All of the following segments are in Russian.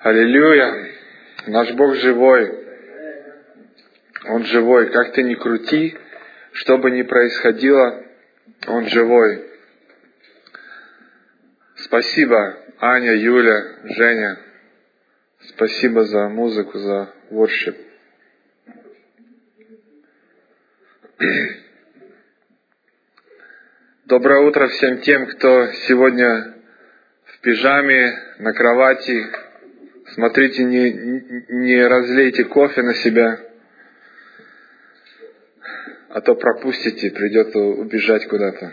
Аллилуйя! Наш Бог живой. Он живой. Как ты ни крути, что бы ни происходило, Он живой. Спасибо, Аня, Юля, Женя. Спасибо за музыку, за воршип. Доброе утро всем тем, кто сегодня в пижаме, на кровати. Смотрите, не разлейте кофе на себя, а то пропустите, придется убежать куда-то.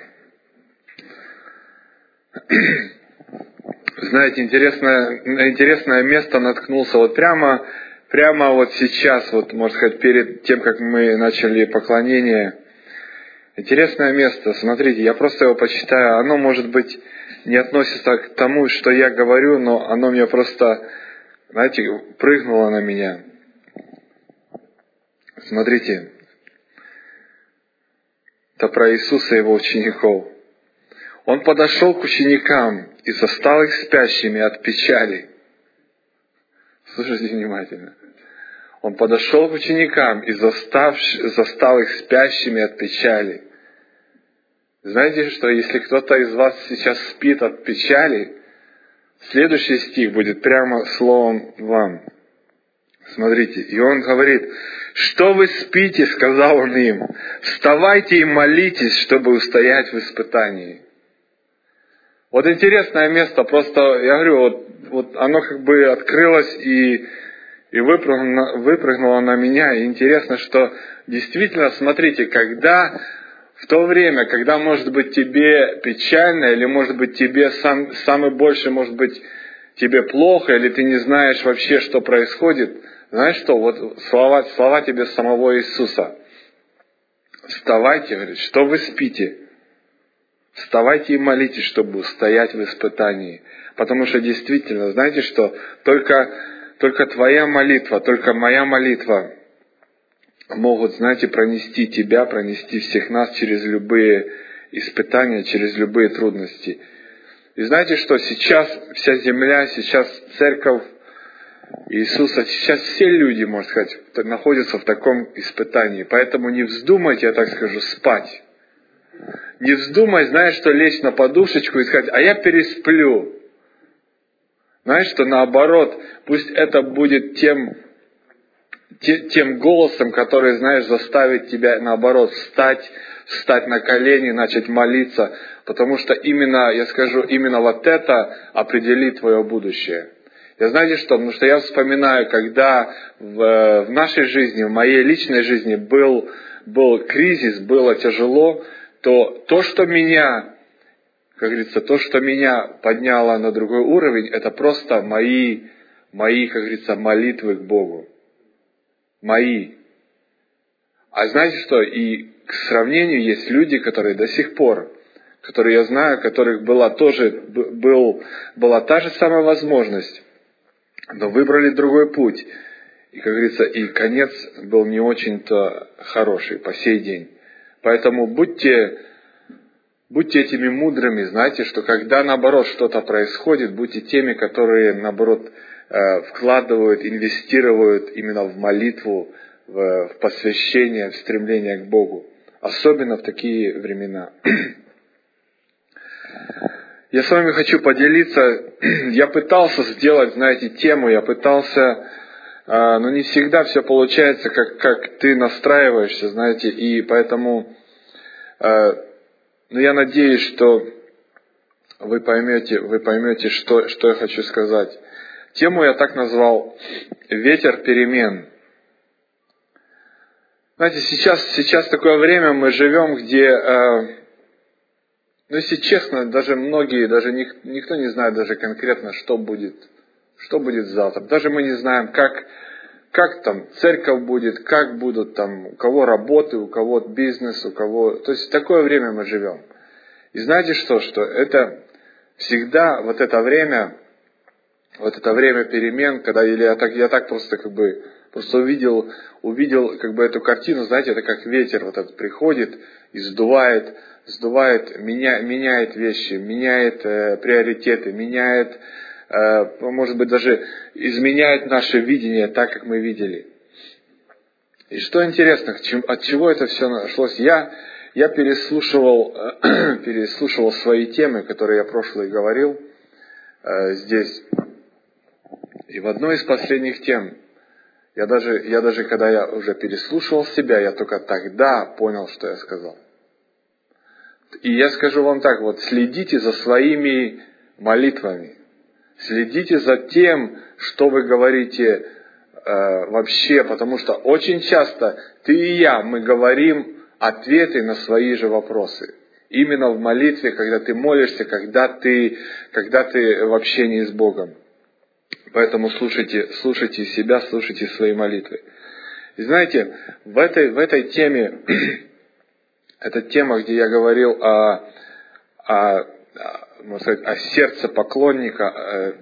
Знаете, интересное место наткнулся вот прямо вот сейчас, вот можно сказать, перед тем, как мы начали поклонение. Интересное место, смотрите, я просто его почитаю. Оно, может быть, не относится к тому, что я говорю, но оно мне просто, знаете, прыгнуло на меня. Смотрите, это про Иисуса и Его учеников. Он подошел к ученикам и застал их спящими от печали. Слушайте внимательно. Он подошел к ученикам и застал их спящими от печали. Знаете, что если кто-то из вас сейчас спит от печали, следующий стих будет прямо словом вам. Смотрите, и он говорит: «Что вы спите?» — сказал он им. «Вставайте и молитесь, чтобы устоять в испытании». Вот интересное место, просто, я говорю, вот оно как бы открылось и выпрыгнуло на меня. И интересно, что действительно, смотрите, когда в то время, когда, может быть, тебе печально, или, может быть, тебе самый больше, может быть, тебе плохо, или ты не знаешь вообще, что происходит, знаешь что, вот слова тебе самого Иисуса. «Вставайте», говорит, «что вы спите? Вставайте и молитесь, чтобы устоять в испытании». Потому что действительно, знаете что, только твоя молитва, только моя молитва могут, знаете, пронести тебя, пронести всех нас через любые испытания, через любые трудности. И знаете что, сейчас вся земля, сейчас церковь Иисуса, сейчас все люди, можно сказать, находятся в таком испытании. Поэтому не вздумайте, я так скажу, спать. Не вздумай, знаешь, что лечь на подушечку и сказать: «А я пересплю». Знаешь, что наоборот, пусть это будет тем голосом, который, знаешь, заставит тебя, наоборот, встать на колени, начать молиться. Потому что именно вот это определит твое будущее. Я знаете что? Потому что я вспоминаю, когда в нашей жизни, в моей личной жизни был кризис, было тяжело, то, что меня, как говорится, то, что меня подняло на другой уровень, это просто мои, как говорится, молитвы к Богу. Мои. А знаете что? И к сравнению есть люди, которые до сих пор, которые я знаю, у которых была та же самая возможность, но выбрали другой путь. И, как говорится, и конец был не очень-то хороший по сей день. Поэтому будьте этими мудрыми, знаете, что когда, наоборот, что-то происходит, будьте теми, которые, наоборот, вкладывают, инвестируют именно в молитву, в посвящение, в стремление к Богу. Особенно в такие времена. Я с вами хочу поделиться. Я пытался сделать, знаете, тему, но не всегда все получается, как ты настраиваешься, знаете, и поэтому, я надеюсь, что вы поймете, что я хочу сказать. Тему я так назвал: «Ветер перемен». Знаете, сейчас такое время мы живем, где, если честно, даже многие, даже никто не знает даже конкретно, что будет завтра. Даже мы не знаем, как там церковь будет, как будут там, у кого работы, у кого бизнес, у кого... То есть в такое время мы живем. И знаете что это всегда вот это время перемен, когда я так просто увидел эту картину, знаете, это как ветер вот этот приходит и сдувает, меняет вещи, меняет приоритеты, меняет может быть, даже изменяет наше видение так, как мы видели. И что интересно, от чего это все нашлось? Я переслушивал свои темы, которые я прошлые говорил здесь. И в одной из последних тем, я даже когда я уже переслушивал себя, я только тогда понял, что я сказал. И я скажу вам так, вот следите за своими молитвами. Следите за тем, что вы говорите вообще, потому что очень часто ты и я, мы говорим ответы на свои же вопросы. Именно в молитве, когда ты молишься, когда ты в общении с Богом. Поэтому слушайте себя, слушайте свои молитвы. И знаете, в этой теме, это тема, где я говорил можно сказать, о сердце поклонника.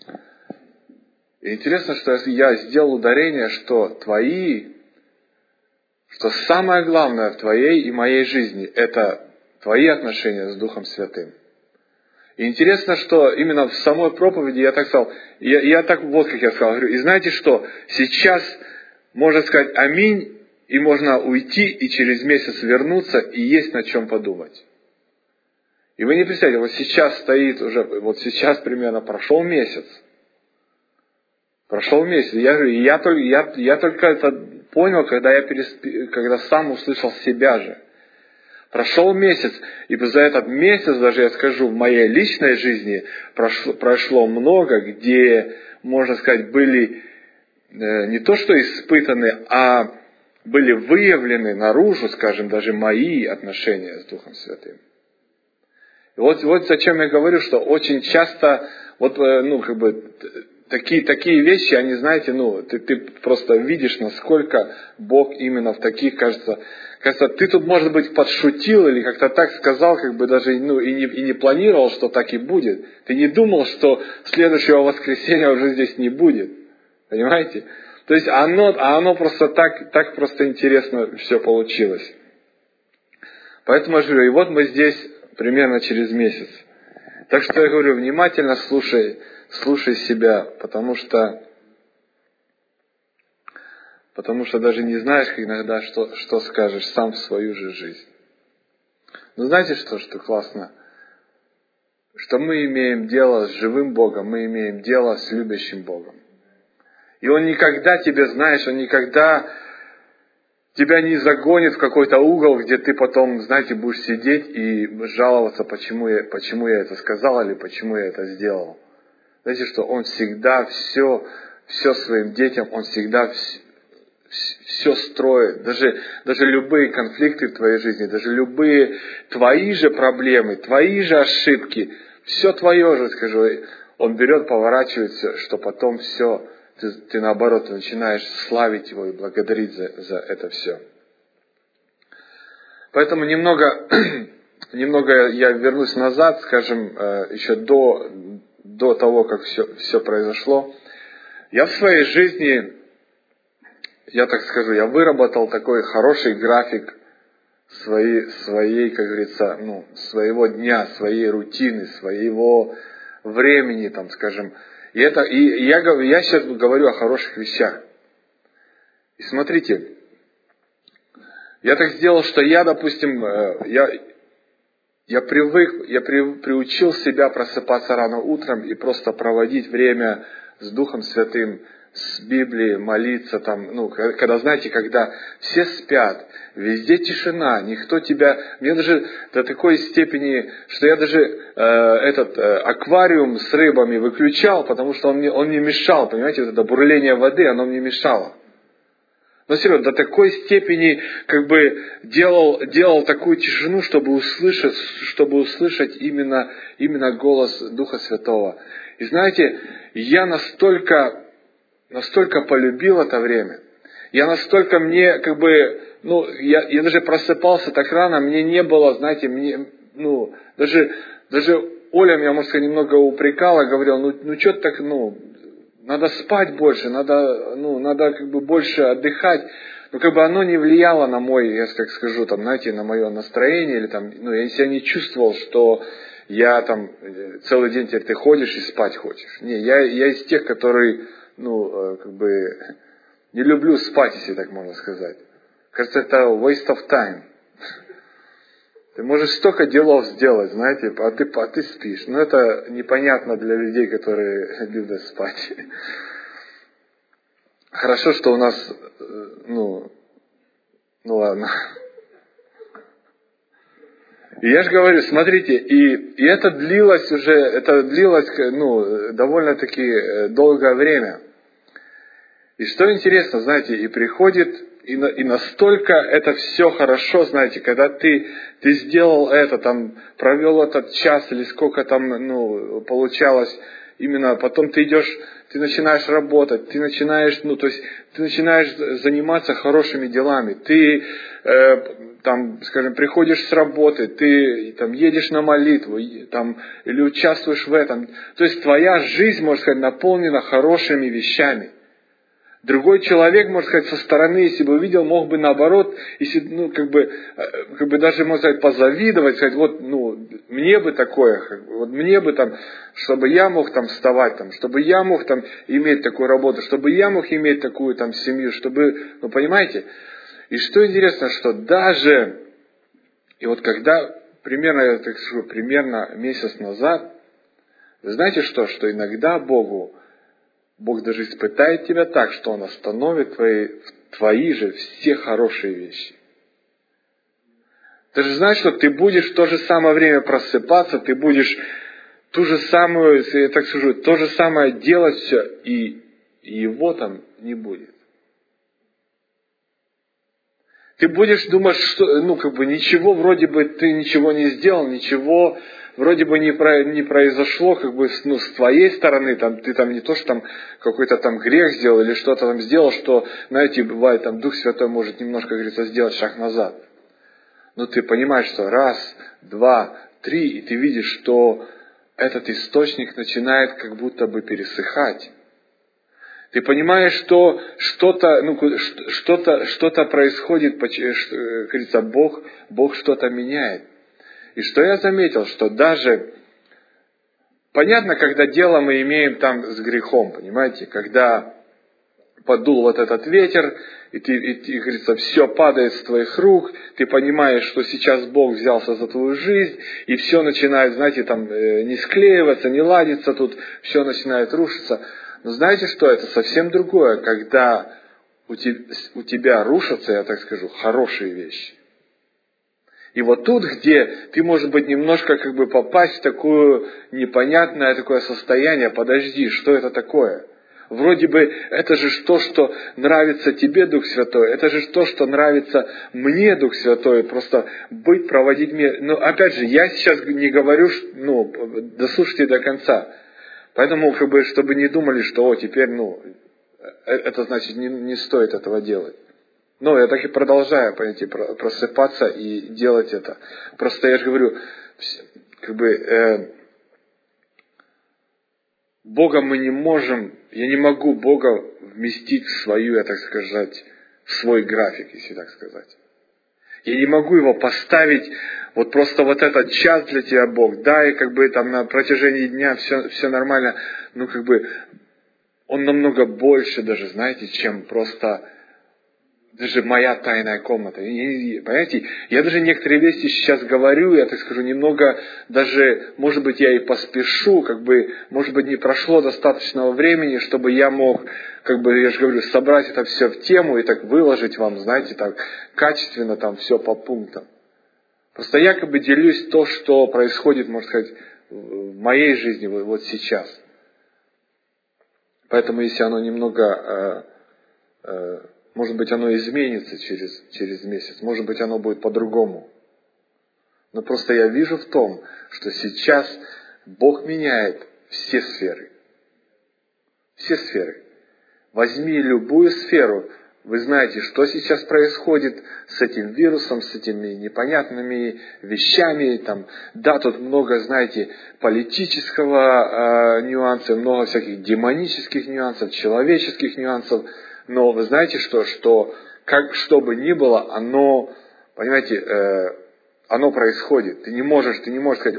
И интересно, что я сделал ударение, что самое главное в твоей и моей жизни – это твои отношения с Духом Святым. И интересно, что именно в самой проповеди я так сказал, как я сказал, говорю, и знаете что, сейчас можно сказать аминь, и можно уйти, и через месяц вернуться, и есть над чем подумать. И вы не представляете, вот сейчас стоит уже, вот сейчас примерно прошел месяц. Я только это понял, когда сам услышал себя же. Прошел месяц, и за этот месяц, даже я скажу, в моей личной жизни прошло много, где, можно сказать, были не то что испытаны, а были выявлены наружу, скажем, даже мои отношения с Духом Святым. И вот зачем я говорю, что очень часто, такие вещи, они, знаете, ты просто видишь, насколько Бог именно в таких, кажется, ты тут, может быть, подшутил или как-то так сказал, даже и не планировал, что так и будет. Ты не думал, что следующего воскресенья уже здесь не будет. Понимаете? То есть оно просто так просто интересно все получилось. Поэтому я говорю, и вот мы здесь примерно через месяц. Так что я говорю, внимательно слушай себя, потому что даже не знаешь иногда, что скажешь сам в свою же жизнь. Но знаете что классно? Что мы имеем дело с живым Богом, мы имеем дело с любящим Богом. И Он никогда Он никогда тебя не загонит в какой-то угол, где ты потом, знаете, будешь сидеть и жаловаться, почему я это сказал или почему я это сделал. Знаете, что Он всегда все своим детям, Он всегда все строит. Даже любые конфликты в твоей жизни, даже любые твои же проблемы, твои же ошибки, все твое же, скажу, Он берет, поворачивает все, что потом все, ты наоборот начинаешь славить Его и благодарить за это все. Поэтому немного я вернусь назад, скажем, еще до того, как все произошло. Я в своей жизни, я так скажу, я выработал такой хороший график своей, как говорится, своего дня, своей рутины, своего времени, там, скажем. И я сейчас говорю о хороших вещах. И смотрите, я так сделал, что я, допустим, я приучил себя просыпаться рано утром и просто проводить время с Духом Святым, с Библией, молиться там, когда, знаете, когда все спят, везде тишина, никто тебя... Мне даже до такой степени, что я даже аквариум с рыбами выключал, потому что он мне мешал, понимаете, вот это бурление воды, оно мне мешало. Но серьезно, до такой степени делал такую тишину, чтобы услышать именно голос Духа Святого. И знаете, я настолько полюбил это время. Я настолько я даже просыпался так рано, мне не было, знаете, даже Оля меня, можно сказать, немного упрекала, говорила, что ты так, надо спать больше, надо больше отдыхать. Но оно не влияло на мой, я как скажу, там, знаете, на мое настроение, или там, я себя не чувствовал, что я там целый день теперь ты ходишь и спать хочешь. Не, я из тех, которые, не люблю спать, если так можно сказать. Кажется, это waste of time. Ты можешь столько делов сделать, знаете, а ты спишь. Но это непонятно для людей, которые любят спать. Хорошо, что у нас, ладно. И я же говорю, смотрите, и это длилось довольно-таки долгое время. И что интересно, знаете, и приходит, и настолько это все хорошо, знаете, когда ты сделал это, там, провел этот час или сколько там, получалось, именно потом ты идешь, ты начинаешь работать, ты начинаешь заниматься хорошими делами, ты, приходишь с работы, ты там едешь на молитву, или участвуешь в этом. То есть твоя жизнь, можно сказать, наполнена хорошими вещами. Другой человек, можно сказать, со стороны, если бы увидел, мог бы наоборот, если, даже, можно сказать, позавидовать, сказать, мне бы такое, мне бы чтобы я мог вставать, чтобы я мог иметь такую работу, чтобы я мог иметь такую семью, чтобы, понимаете? И что интересно, что даже, и когда, примерно месяц назад, вы знаете что иногда Бог даже испытает тебя так, что Он остановит твои же все хорошие вещи. Ты же знаешь, что ты будешь в то же самое время просыпаться, ты будешь ту же самую, если я так скажу, то же самое делать все, и его там не будет. Ты будешь думать, что, ничего, вроде бы ты ничего не сделал, ничего вроде бы не произошло, с твоей стороны, ты не то, что какой-то грех сделал или что-то сделал, что, знаете, бывает, Дух Святой может немножко, говорится, сделать шаг назад. Но ты понимаешь, что раз, два, три, и ты видишь, что этот источник начинает как будто бы пересыхать. Ты понимаешь, что что-то происходит, говорится, Бог что-то меняет. И что я заметил, что даже, понятно, когда дело мы имеем с грехом, понимаете, когда подул этот ветер, и говорится, все падает с твоих рук, ты понимаешь, что сейчас Бог взялся за твою жизнь, и все начинает, знаете, не склеиваться, не ладиться, тут все начинает рушиться. Но знаете что, это совсем другое, когда у тебя рушатся, я так скажу, хорошие вещи. И тут, где ты, может быть, немножко попасть в такое непонятное такое состояние, подожди, что это такое? Вроде бы это же то, что нравится тебе, Дух Святой, это же то, что нравится мне, Дух Святой, просто проводить мне. Но опять же, я сейчас не говорю, дослушайте до конца. Поэтому, чтобы не думали, что теперь, это значит не стоит этого делать. Но я так и продолжаю, понимаете, просыпаться и делать это. Просто я же говорю, Бога мы не можем, я не могу Бога вместить в в свой график, если так сказать. Я не могу его поставить, просто этот час для тебя Бог, да, и на протяжении дня все нормально, он намного больше даже, знаете, чем просто даже моя тайная комната. Понимаете, я даже некоторые вещи сейчас говорю, я так скажу, немного даже, может быть, я и поспешу, может быть, не прошло достаточного времени, чтобы я мог, я же говорю, собрать это все в тему и так выложить вам, знаете, так качественно все по пунктам. Просто я делюсь то, что происходит, можно сказать, в моей жизни сейчас. Поэтому, если оно немного, может быть, оно изменится через месяц, может быть, оно будет по-другому. Но просто я вижу в том, что сейчас Бог меняет все сферы. Все сферы. Возьми любую сферу, вы знаете, что сейчас происходит с этим вирусом, с этими непонятными вещами. Тут много, знаете, политического нюанса, много всяких демонических нюансов, человеческих нюансов. Но вы знаете что бы ни было, оно, понимаете, оно происходит. Ты не можешь сказать,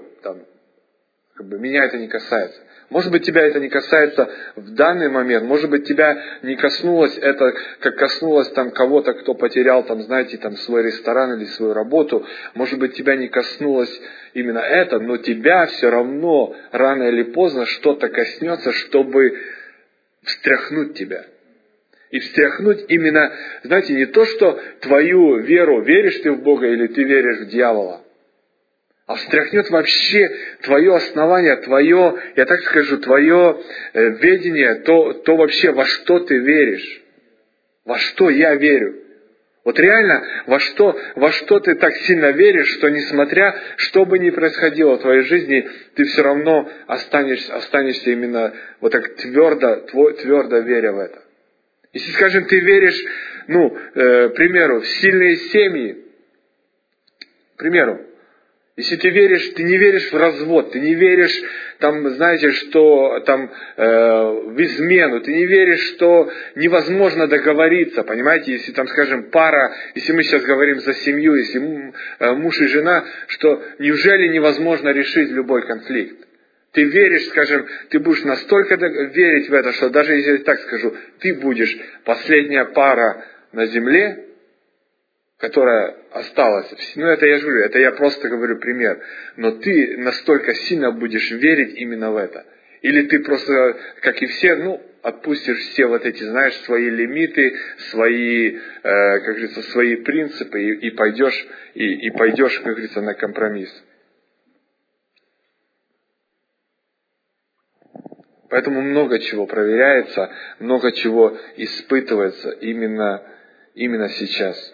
меня это не касается. Может быть, тебя это не касается в данный момент, может быть, тебя не коснулось это, как коснулось там кого-то, кто потерял там, знаете, там свой ресторан или свою работу. Может быть, тебя не коснулось именно это, но тебя все равно рано или поздно что-то коснется, чтобы встряхнуть тебя. И встряхнуть именно, знаете, не то, что твою веру, веришь ты в Бога или ты веришь в дьявола, а встряхнет вообще твое основание, твое, я так скажу, твое ведение, то вообще во что ты веришь, во что я верю. Вот реально, во что ты так сильно веришь, что несмотря, что бы ни происходило в твоей жизни, ты все равно останешься именно вот так твердо веря в это. Если, скажем, ты веришь, к примеру, в сильные семьи, к примеру, если ты не веришь в развод, ты не веришь, там, знаете, что там в измену, ты не веришь, что невозможно договориться, понимаете, если там, скажем, пара, если мы сейчас говорим за семью, если муж и жена, что неужели невозможно решить любой конфликт? Ты веришь, скажем, ты будешь настолько верить в это, что даже если я так скажу, ты будешь последняя пара на земле, которая осталась. Это я же говорю, это я просто говорю пример. Но ты настолько сильно будешь верить именно в это. Или ты просто, как и все, отпустишь все вот эти, знаешь, свои лимиты, свои, как говорится, свои принципы и пойдешь, как говорится, на компромисс. Поэтому много чего проверяется, много чего испытывается именно сейчас.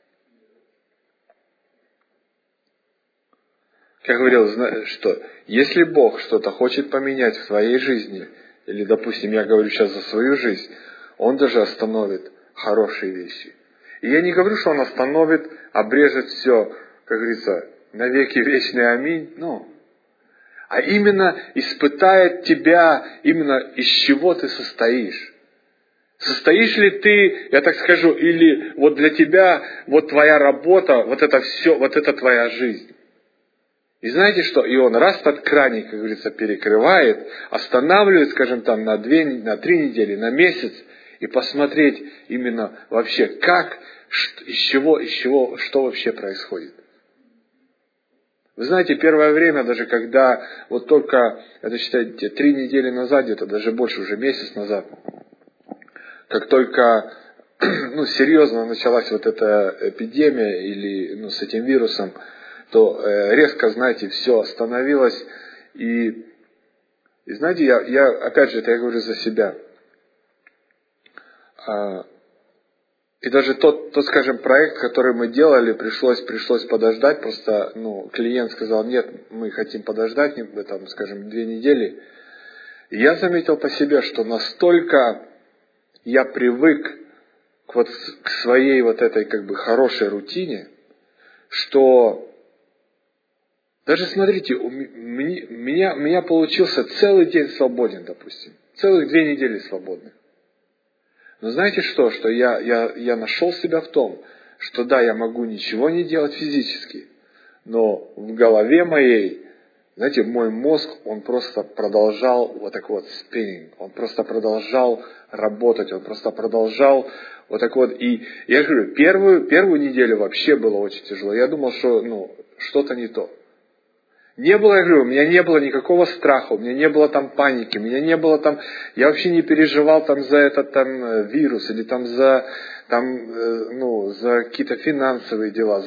Я говорил, что если Бог что-то хочет поменять в твоей жизни, или, допустим, я говорю сейчас за свою жизнь, Он даже остановит хорошие вещи. И я не говорю, что Он остановит, обрежет все, как говорится, навеки вечный аминь, а именно испытает тебя, именно из чего ты состоишь. Состоишь ли ты, я так скажу, или вот для тебя, вот твоя работа, вот это все, вот это твоя жизнь. И знаете что? И он раз этот краник, как говорится, перекрывает, останавливает, скажем, там на 3 недели, на месяц, и посмотреть именно вообще, как, из чего, что вообще происходит. Вы знаете, первое время, даже когда вот только, это считайте, 3 недели назад, где-то даже больше, уже месяц назад, как только серьезно началась вот эта эпидемия или с этим вирусом, то резко, знаете, все остановилось. И знаете, я опять же, это я говорю за себя. И даже тот, скажем, проект, который мы делали, пришлось подождать. Просто, клиент сказал, нет, мы хотим подождать, там, скажем, 2 недели. И я заметил по себе, что настолько я привык к своей вот этой, как бы, хорошей рутине, что даже смотрите, у меня получился целый день свободен, допустим. Целых 2 недели свободных. Но знаете что? Что я нашел себя в том, что да, я могу ничего не делать физически, но в голове моей, знаете, мой мозг, он просто продолжал вот так вот spinning, он просто продолжал работать, он просто продолжал вот так вот. И я говорю, первую неделю вообще было очень тяжело. Я думал, что что-то не то. Не было, я говорю, у меня не было никакого страха, у меня не было там паники, у меня не было там, я вообще не переживал там за этот там вирус или там за какие-то финансовые дела,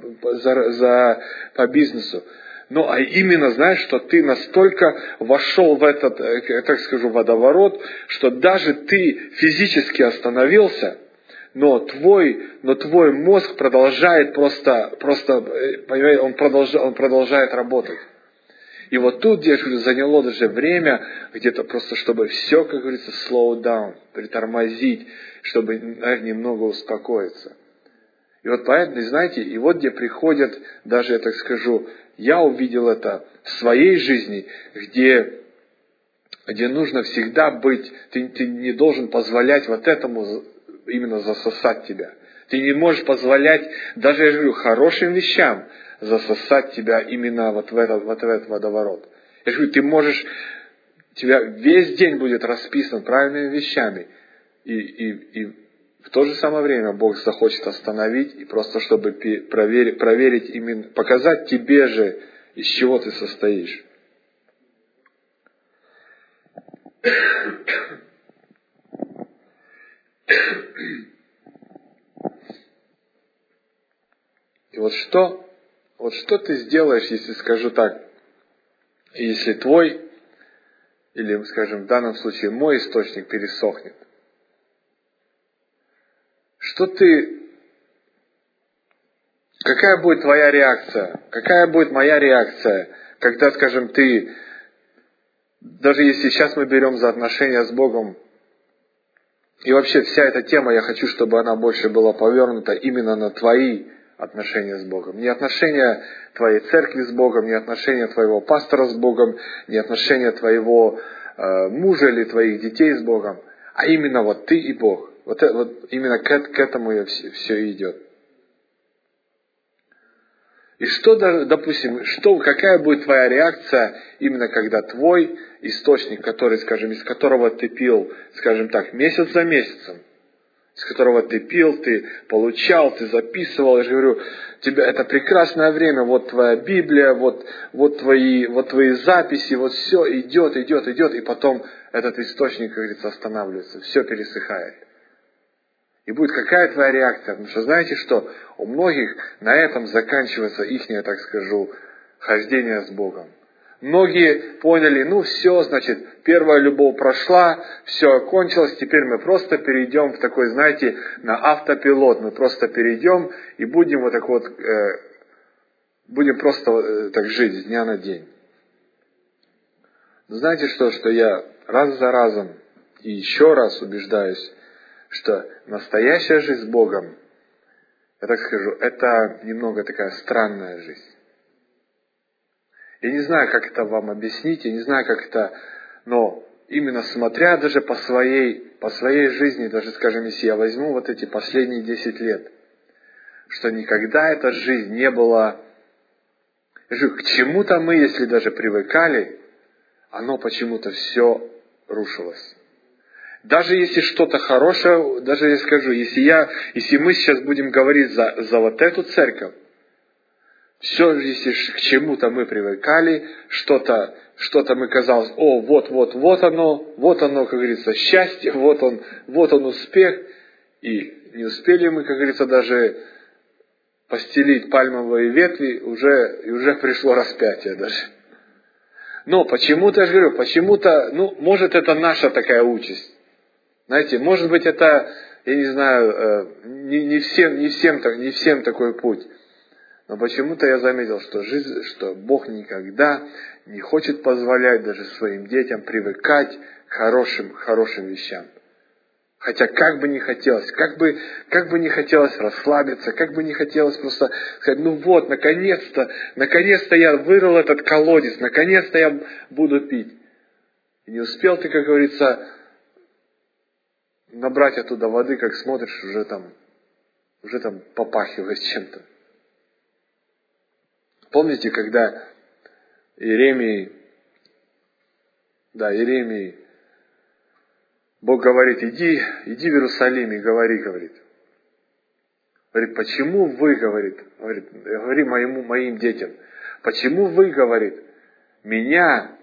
по бизнесу. А именно, знаешь, что ты настолько вошел в этот, так скажу, водоворот, что даже ты физически остановился, но твой мозг продолжает просто, понимаете, он продолжает работать. И вот тут, где заняло даже время, где-то просто, чтобы все, как говорится, slow down, притормозить, чтобы немного успокоиться. И вот поэтому, знаете, и вот где приходят, даже я так скажу, я увидел это в своей жизни, где нужно всегда быть, ты не должен позволять вот этому именно засосать тебя. Ты не можешь позволять, даже, я говорю, хорошим вещам засосать тебя именно вот в этот водоворот. Я говорю, ты можешь, у тебя весь день будет расписан правильными вещами. И в то же самое время Бог захочет остановить, и просто чтобы проверить именно, показать тебе же, из чего ты состоишь. И вот что ты сделаешь, если, скажу так, если твой, или, скажем, в данном случае мой источник пересохнет? Какая будет твоя реакция? Какая будет моя реакция, когда, скажем, даже если сейчас мы берем за отношения с Богом, и вообще вся эта тема, я хочу, чтобы она больше была повернута именно на твои отношения с Богом. Не отношения твоей церкви с Богом, не отношения твоего пастора с Богом, не отношения твоего мужа или твоих детей с Богом, а именно вот ты и Бог. Вот именно к этому все идет. И допустим, какая будет твоя реакция, именно когда твой источник, который, скажем, из которого ты пил, скажем так, месяц за месяцем, из которого ты пил, ты получал, ты записывал, я же говорю, тебе это прекрасное время, вот твоя Библия, вот твои записи, вот все идет, и потом этот источник, как говорится, останавливается, все пересыхает. И будет какая твоя реакция? Потому что знаете что? У многих на этом заканчивается ихнее, так скажу, хождение с Богом. Многие поняли, все, значит, первая любовь прошла, все окончилось, теперь мы просто перейдем в такой, знаете, на автопилот. Мы просто перейдем и будем будем просто так жить с дня на день. Но знаете что я раз за разом и еще раз убеждаюсь, что настоящая жизнь с Богом, я так скажу, это немного такая странная жизнь. Я не знаю, как это вам объяснить, я не знаю, как это, но именно смотря даже по своей жизни, даже, скажем, если я возьму вот эти последние 10 лет, что никогда эта жизнь не была, к чему-то мы, если даже привыкали, оно почему-то все рушилось. Даже если что-то хорошее, даже я скажу, если мы сейчас будем говорить за вот эту церковь, все, если к чему-то мы привыкали, что-то мы казалось, вот оно, как говорится, счастье, вот он успех, и не успели мы, как говорится, даже постелить пальмовые ветви, уже пришло распятие даже. Но почему-то, я же говорю, может это наша такая участь. Знаете, может быть это, я не знаю, не всем такой путь. Но почему-то я заметил, что Бог никогда не хочет позволять даже своим детям привыкать к хорошим вещам. Хотя как бы не хотелось, как бы не хотелось расслабиться, как бы не хотелось просто сказать, наконец-то я вырыл этот колодец, наконец-то я буду пить. И не успел ты, как говорится, набрать оттуда воды, как смотришь, уже там попахивает чем-то. Помните, когда Иеремии, Бог говорит, иди в Иерусалим и говори. Говорит, почему вы, говорит, говори моим детям, почему вы, говорит, меня,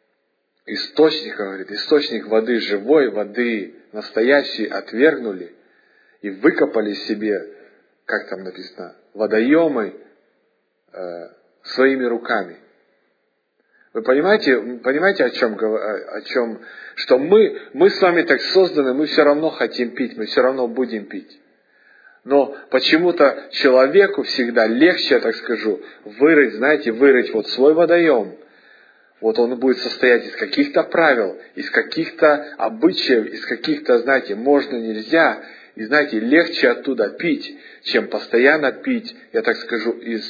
источник воды, живой воды, настоящей, отвергнули и выкопали себе, как там написано, водоемы своими руками. Вы понимаете, о чем, что мы с вами так созданы, мы все равно хотим пить, мы все равно будем пить. Но почему-то человеку всегда легче, я так скажу, вырыть вот свой водоем. Вот он будет состоять из каких-то правил, из каких-то обычаев, из каких-то, знаете, можно, нельзя. И, знаете, легче оттуда пить, чем постоянно пить, я так скажу, из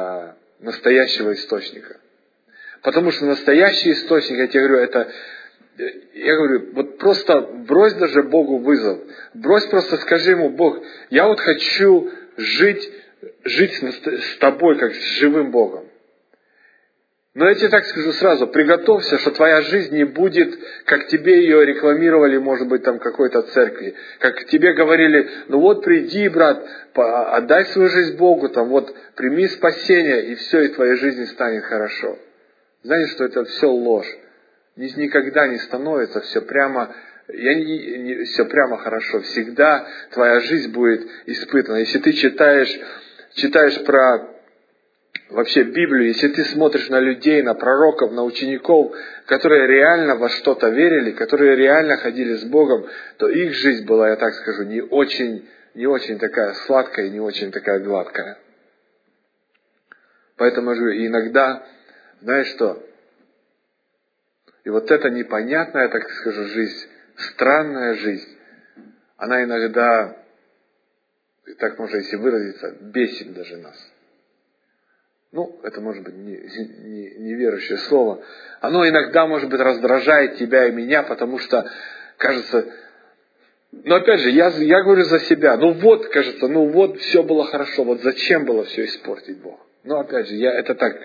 настоящего источника. Потому что настоящий источник, я тебе говорю, я говорю, вот просто брось даже Богу вызов. Брось просто, скажи ему: Бог, я вот хочу жить с тобой, как с живым Богом. Но я тебе так скажу сразу, приготовься, что твоя жизнь не будет, как тебе ее рекламировали, может быть, там какой-то церкви. Как тебе говорили: ну вот приди, брат, отдай свою жизнь Богу, там вот прими спасение, и все, и твоей жизни станет хорошо. Знаете, что это все ложь. Никогда не становится все прямо, все прямо хорошо. Всегда твоя жизнь будет испытана. Если ты читаешь про вообще Библию, если ты смотришь на людей, на пророков, на учеников, которые реально во что-то верили, которые реально ходили с Богом, то их жизнь была, я так скажу, не очень такая сладкая и не очень такая гладкая. Поэтому я говорю, иногда, знаешь что, и вот эта непонятная, так скажу, жизнь, странная жизнь, она иногда, так можно если выразиться, бесит даже нас. Ну, это может быть неверующее слово. Оно иногда, может быть, раздражает тебя и меня, потому что, кажется, но опять же, я говорю за себя. Кажется, все было хорошо. Вот зачем было все испортить Бог? Опять же, это так.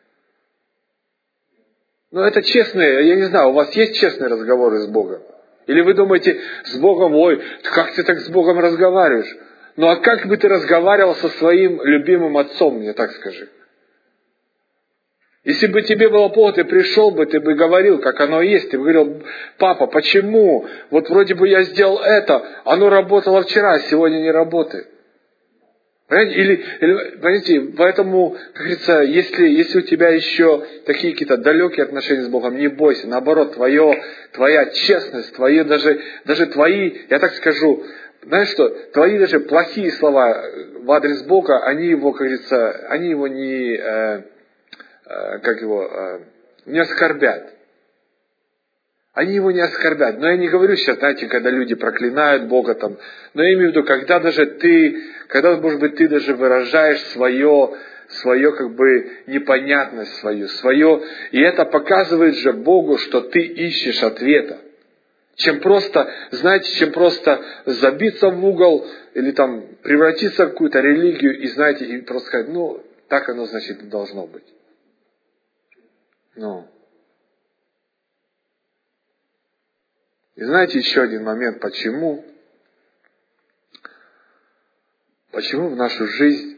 Это честные, я не знаю, у вас есть честные разговоры с Богом? Или вы думаете, с Богом, ой, как ты так с Богом разговариваешь? А как бы ты разговаривал со своим любимым отцом, мне так скажи? Если бы тебе было плохо, ты пришел бы, ты бы говорил, как оно есть. Ты бы говорил: папа, почему? Вот вроде бы я сделал это, оно работало вчера, а сегодня не работает. Понимаете, поэтому, как говорится, если у тебя еще такие какие-то далекие отношения с Богом, не бойся. Наоборот, твоя честность, даже твои, я так скажу, знаешь что, твои даже плохие слова в адрес Бога, они его, как говорится, они его не оскорбят. Они его не оскорбят. Но я не говорю сейчас, знаете, когда люди проклинают Бога там. Но я имею в виду, когда, может быть, ты даже выражаешь свое непонятность свою. И это показывает же Богу, что ты ищешь ответа. Чем просто забиться в угол или там превратиться в какую-то религию и просто сказать: так оно, значит, должно быть. И знаете еще один момент, почему в нашу жизнь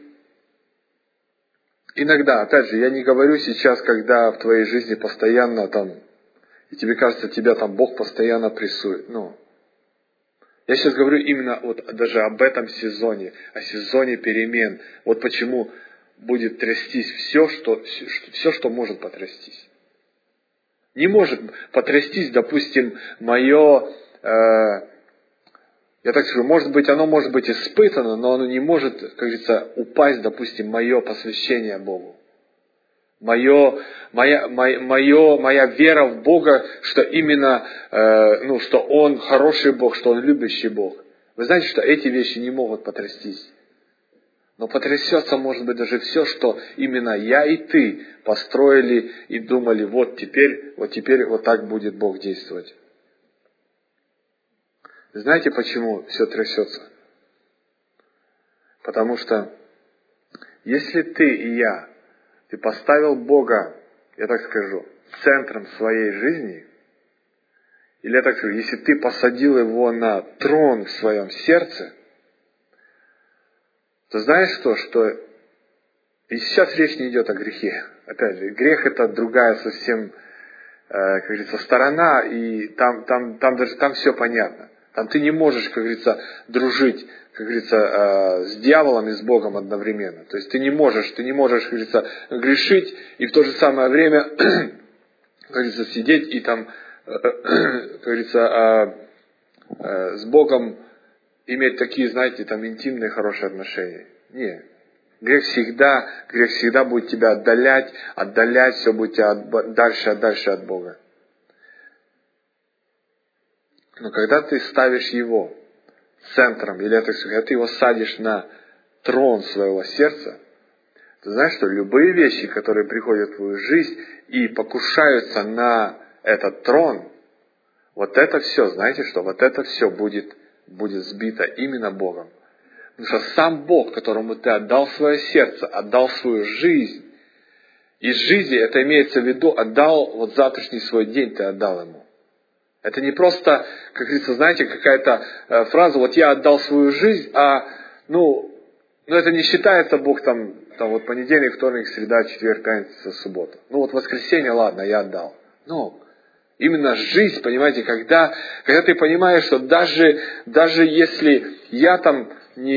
иногда, опять же, я не говорю сейчас, когда в твоей жизни постоянно и тебе кажется, тебя Бог постоянно прессует. Я сейчас говорю именно даже об этом сезоне, о сезоне перемен. Вот почему будет трястись все, что может потрястись. Не может потрястись, допустим, мое, я так скажу, оно может быть испытано, но оно не может, как говорится, упасть, допустим, мое посвящение Богу. Моя вера в Бога, что именно, что Он хороший Бог, что Он любящий Бог. Вы знаете, что эти вещи не могут потрястись. Но потрясется, может быть, даже все, что именно я и ты построили и думали: вот теперь вот так будет Бог действовать. Знаете, почему все трясется? Потому что если ты и я, ты поставил Бога, я так скажу, центром своей жизни, или я так скажу, если ты посадил Его на трон в своем сердце, то знаешь что и сейчас речь не идет о грехе. Опять же, грех — это другая совсем, как говорится, сторона, и там все понятно. Там ты не можешь, как говорится, дружить, как говорится, с дьяволом и с Богом одновременно. То есть ты не можешь, как говорится, грешить и в то же самое время, как говорится, сидеть и как говорится, с Богом иметь такие, знаете, интимные, хорошие отношения. Нет. Грех всегда будет тебя отдалять, все будет тебя дальше от Бога. Но когда ты ставишь Его центром, или когда ты Его садишь на трон своего сердца, ты знаешь, что любые вещи, которые приходят в твою жизнь и покушаются на этот трон, вот это все, знаете что, вот это все будет сбито именно Богом. Потому что сам Бог, которому ты отдал свое сердце, отдал свою жизнь, из жизни, это имеется в виду, отдал, вот завтрашний свой день ты отдал Ему. Это не просто, как говорится, знаете, какая-то фраза, вот я отдал свою жизнь, это не считается Бог там вот понедельник, вторник, среда, четверг, пятница, суббота. Вот воскресенье, ладно, я отдал. Именно жизнь, понимаете, когда ты понимаешь, что даже если я там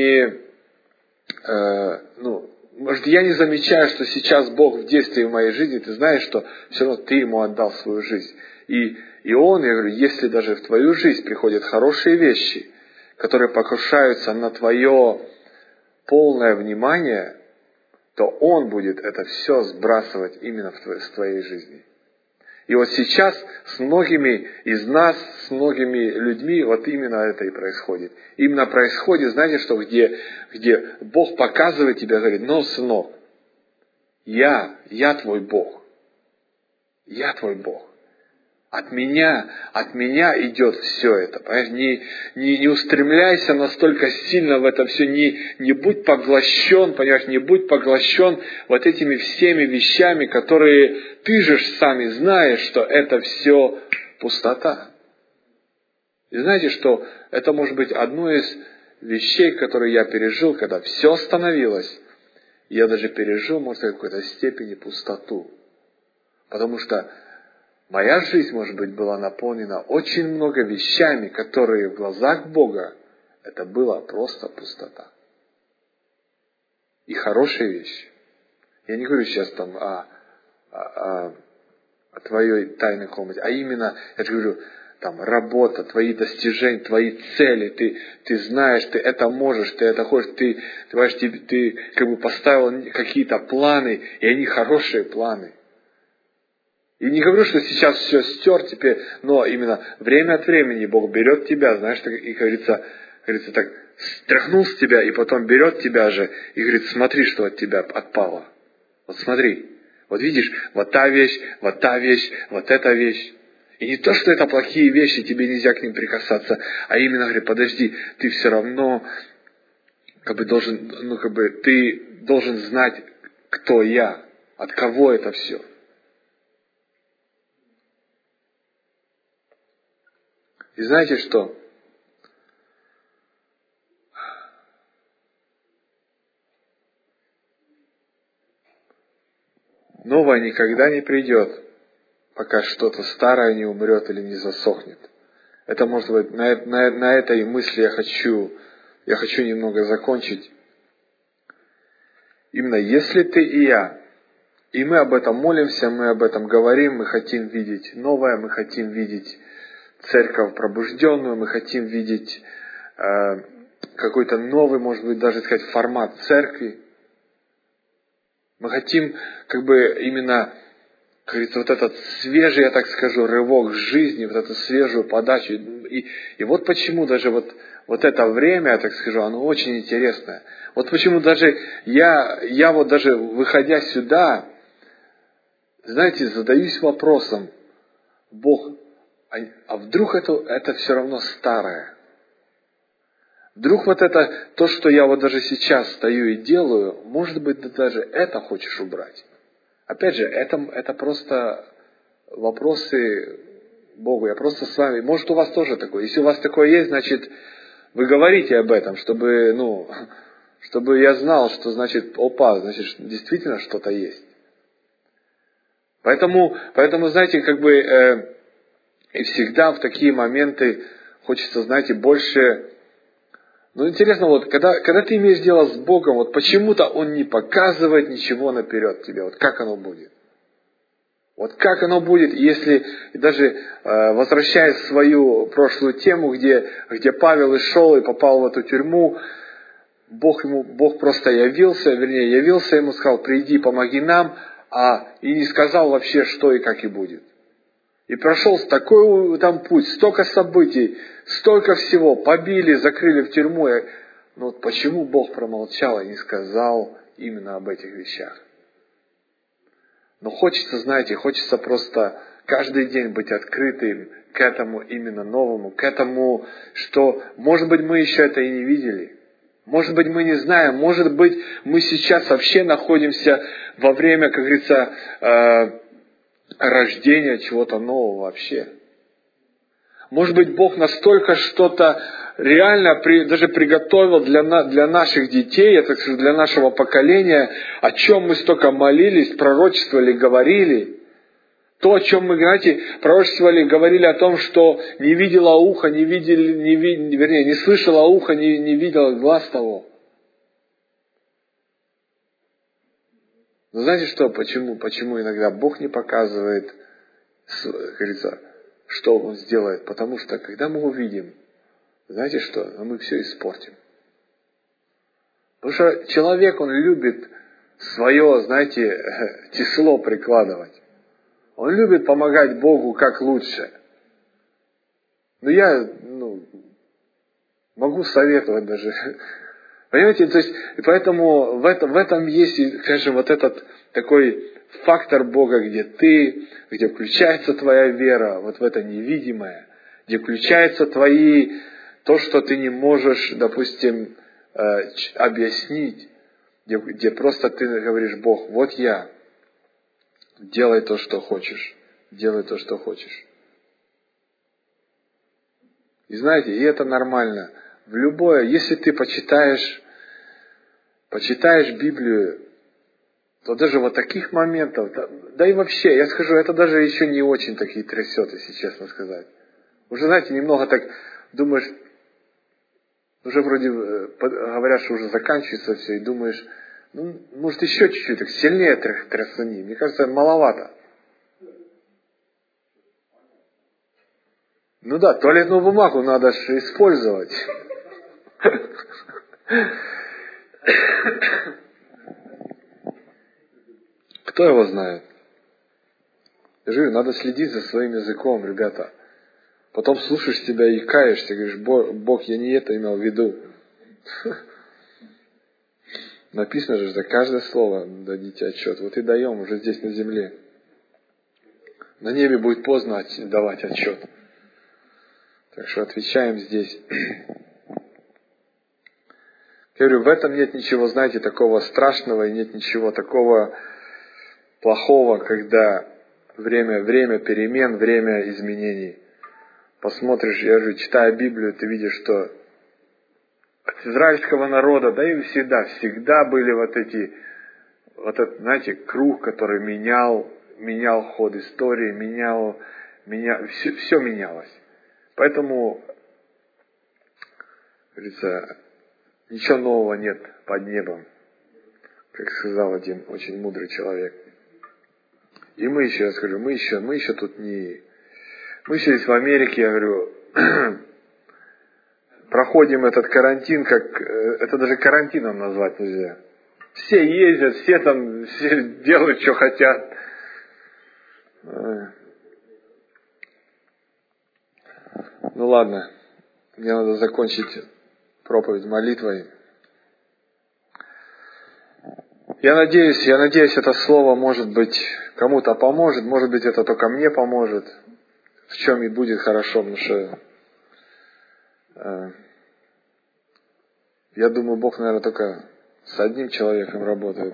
может, я не замечаю, что сейчас Бог в действии в моей жизни, ты знаешь, что все равно ты Ему отдал свою жизнь. И Он, я говорю, если даже в твою жизнь приходят хорошие вещи, которые покушаются на твое полное внимание, то Он будет это все сбрасывать именно с твоей жизни. И вот сейчас с многими из нас, с многими людьми вот именно это и происходит. Именно происходит, знаете что, где Бог показывает тебе, говорит, сынок, я твой Бог. Я твой Бог. От меня идет все это. Понимаешь? Не устремляйся настолько сильно в это все, не будь поглощен, понимаешь, не будь поглощен вот этими всеми вещами, которые ты же сами знаешь, что это все пустота. И знаете, что это может быть одно из вещей, которые я пережил, когда все остановилось. Я даже пережил, может сказать, в какой-то степени пустоту. Потому что моя жизнь, может быть, была наполнена очень много вещами, которые в глазах Бога это была просто пустота. И хорошие вещи. Я не говорю сейчас там о твоей тайной комнате, а именно, я же говорю, там работа, твои достижения, твои цели, ты знаешь, ты это можешь, ты это хочешь, ты понимаешь, ты как бы поставил какие-то планы, и они хорошие планы. И не говорю, что сейчас все стер теперь, но именно время от времени Бог берет тебя, знаешь, и говорится так, стряхнул с тебя, и потом берет тебя же, и говорит, смотри, что от тебя отпало. Вот смотри, вот видишь, вот та вещь, вот эта вещь. И не то, что это плохие вещи, тебе нельзя к ним прикасаться, а именно, говорит, подожди, ты все равно, ты должен знать, кто я, от кого это все. И знаете что? Новое никогда не придет, пока что-то старое не умрет или не засохнет. Это может быть, на этой мысли я хочу немного закончить. Именно если ты и я, и мы об этом молимся, мы об этом говорим, мы хотим видеть новое, мы хотим видеть церковь пробужденную, мы хотим видеть какой-то новый, может быть, даже сказать, формат церкви. Мы хотим, именно, как говорится, вот этот свежий, я так скажу, рывок жизни, вот эту свежую подачу. И вот почему даже вот это время, я так скажу, оно очень интересное. Вот почему даже я вот даже выходя сюда, знаете, задаюсь вопросом, Бог, а вдруг это все равно старое? Вдруг вот это, то, что я вот даже сейчас стою и делаю, может быть, ты даже это хочешь убрать? Опять же, это просто вопросы Богу. Я просто с вами, может, у вас тоже такое. Если у вас такое есть, значит, вы говорите об этом, чтобы я знал, что значит, значит, действительно что-то есть. Поэтому, знаете, и всегда в такие моменты хочется, знаете, больше. Интересно, когда ты имеешь дело с Богом, почему-то Он не показывает ничего наперед тебе. Как оно будет? Как оно будет, если, даже возвращаясь в свою прошлую тему, где Павел и шел и попал в эту тюрьму, Бог просто явился ему, сказал, приди, помоги нам, и не сказал вообще, что и как и будет. И прошел такой там путь, столько событий, столько всего, побили, закрыли в тюрьму. Почему Бог промолчал и не сказал именно об этих вещах? Но хочется, знаете, просто каждый день быть открытым к этому именно новому, к этому, что, может быть, мы еще это и не видели. Может быть, мы не знаем. Может быть, мы сейчас вообще находимся во время, как говорится, рождения чего-то нового вообще. Может быть, Бог настолько что-то реально даже приготовил для наших детей, я так скажу, для нашего поколения, о чем мы столько молились, пророчествовали, говорили. То, о чем мы, знаете, пророчествовали, говорили о том, что не видело ухо, не слышало ухо, не видело глаз того. Но знаете что, почему иногда Бог не показывает, как говорится, что Он сделает? Потому что, когда мы увидим, знаете что, мы все испортим. Потому что человек, он любит свое, знаете, число прикладывать. Он любит помогать Богу как лучше. Но я, могу советовать даже. Понимаете, то есть, и поэтому в этом есть, скажем, вот этот такой фактор Бога, где включается твоя вера, вот в это невидимое, где включается то, что ты не можешь, допустим, объяснить, где просто ты говоришь: Бог, вот я, делай то, что хочешь, делай то, что хочешь. И знаете, и это нормально. Если ты почитаешь Библию, то даже вот таких моментов, да и вообще, я скажу, это даже еще не очень такие трясет, если честно сказать. Уже, знаете, немного так думаешь, уже вроде говорят, что уже заканчивается все, и думаешь, может еще чуть-чуть, так сильнее трясани. Мне кажется, маловато. Да, туалетную бумагу надо же использовать. Кто его знает? Я говорю, надо следить за своим языком, ребята. Потом слушаешь себя и каешься, говоришь: Бог, я не это имел в виду. Написано же, за каждое слово дадите отчет. Вот и даем уже здесь на земле. На небе будет поздно давать отчет. Так что отвечаем здесь. Я говорю, в этом нет ничего, знаете, такого страшного, и нет ничего такого плохого, когда время перемен, время изменений. Посмотришь, я же читая Библию, ты видишь, что от израильского народа, да и всегда были этот, знаете, круг, который менял ход истории, все менялось. Поэтому, говорится, ничего нового нет под небом, как сказал один очень мудрый человек. И мы еще, я скажу, мы еще тут не... Мы еще здесь в Америке, я говорю, проходим этот карантин, это даже карантином назвать нельзя. Все ездят, все делают, что хотят. Ладно, мне надо закончить проповедь молитвой. Я надеюсь, это слово, может быть, кому-то поможет, может быть, это только мне поможет, в чем и будет хорошо, потому что я думаю, Бог, наверное, только с одним человеком работает.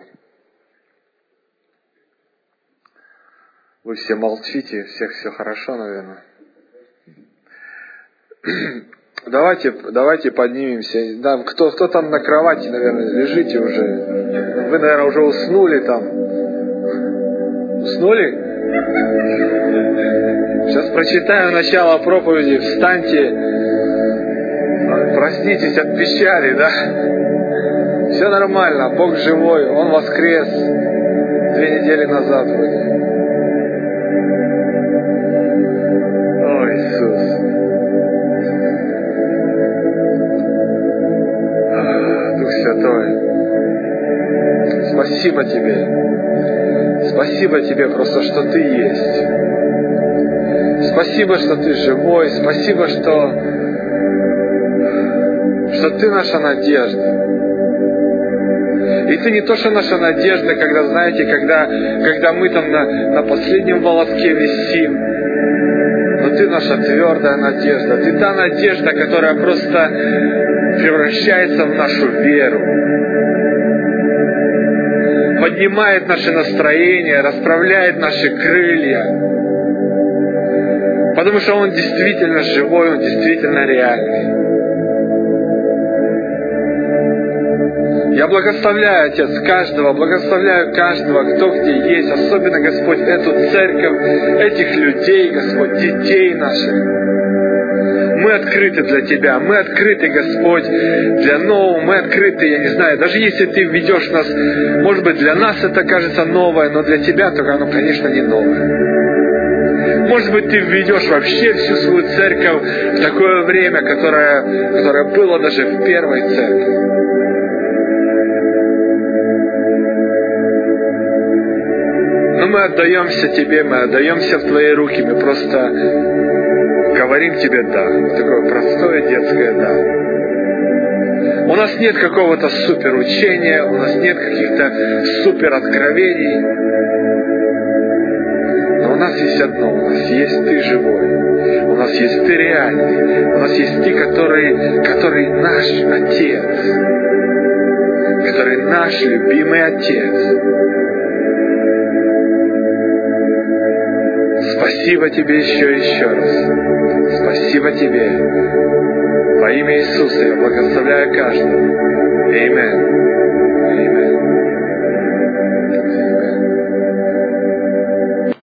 Вы все молчите, всех все хорошо, наверное. Давайте поднимемся. Да, кто там на кровати, наверное, лежите уже. Вы, наверное, уже уснули там. Уснули? Сейчас прочитаю начало проповеди. Встаньте, проснитесь от печали, да? Все нормально, Бог живой, Он воскрес 2 недели назад вроде. О, Иисус. Дух Святой, спасибо Тебе. Спасибо Тебе просто, что Ты есть. Спасибо, что Ты живой. Спасибо, что Ты наша надежда. И Ты не то, что наша надежда, когда, знаете, когда мы там на последнем волоске висим, но Ты наша твердая надежда. Ты та надежда, которая просто превращается в нашу веру, поднимает наше настроение, расправляет наши крылья. Потому что Он действительно живой, Он действительно реальный. Я благословляю, Отец, благословляю каждого, кто где есть, особенно, Господь, эту церковь, этих людей, Господь, детей наших. Мы открыты для Тебя, мы открыты, Господь, для нового, мы открыты, я не знаю, даже если Ты ведешь нас, может быть, для нас это кажется новое, но для Тебя только оно, конечно, не новое. Может быть, Ты введешь вообще всю свою церковь в такое время, которое было даже в первой церкви. Но мы отдаемся Тебе, мы отдаемся в Твои руки, мы просто говорим Тебе «да». Такое простое детское «да». У нас нет какого-то суперучения, у нас нет каких-то супероткровений. Но у нас есть одно, у нас есть Ты живой, у нас есть Ты реальный, у нас есть Ты, который наш Отец, который наш любимый Отец. Спасибо Тебе еще раз. Спасибо Тебе. Во имя Иисуса я благословляю каждого. Аминь.